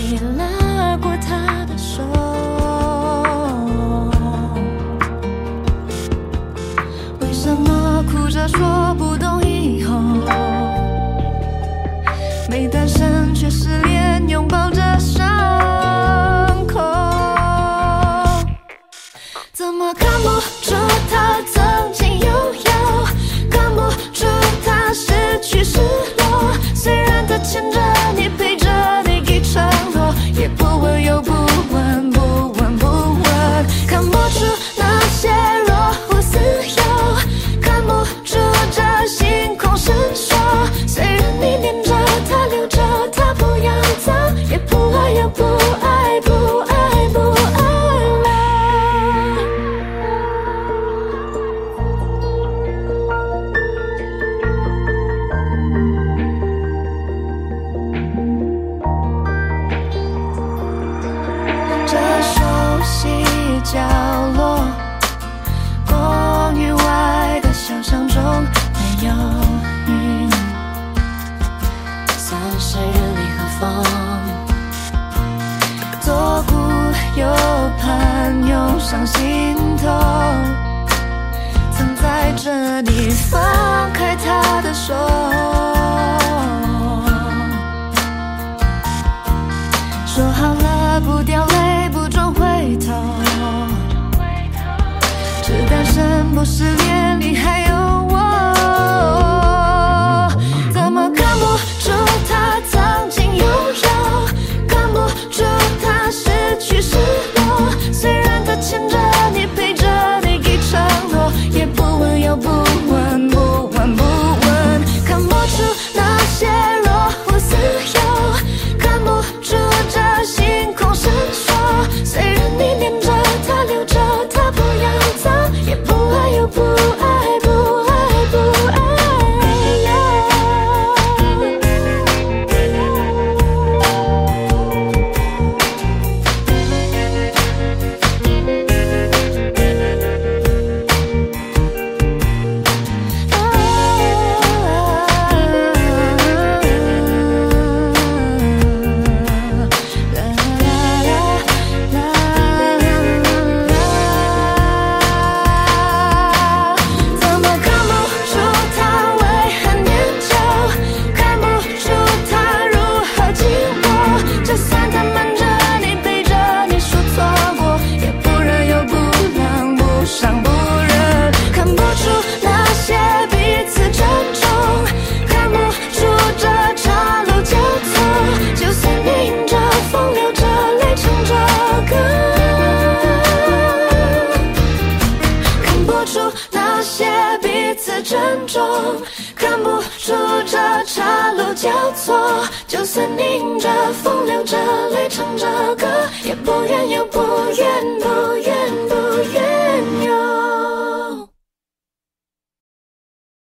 你拉过他的手，为什么哭着说不懂以后，没单身却失恋，拥抱着伤口，怎么看不出他曾经拥有，看不出他失去失落，虽然他牵着你陪着你一程多，也不问又不问，不问不问，看不出那些若无似有，看不出这心空闪烁，虽然你念着他留着他不要走，也不爱又不爱，不爱不爱了。这熟悉角落，公寓外的小巷中没有云，三十人里何方，左顾右盼涌上心头，曾在这里放开他的手，说好了不掉泪不准回头，只单身不失恋，你还有我，怎么看不出他曾经拥有，看不出他失去失落，虽然他牵着你陪着你一程多，也不问又不问，不问不问，看不出那些若无似有，看不出这心空闪烁，虽然你念着他留着他不要走，也不爱又不爱，不爱不爱看不出这岔路交错，就算迎着风流着泪唱着歌，也不愿又不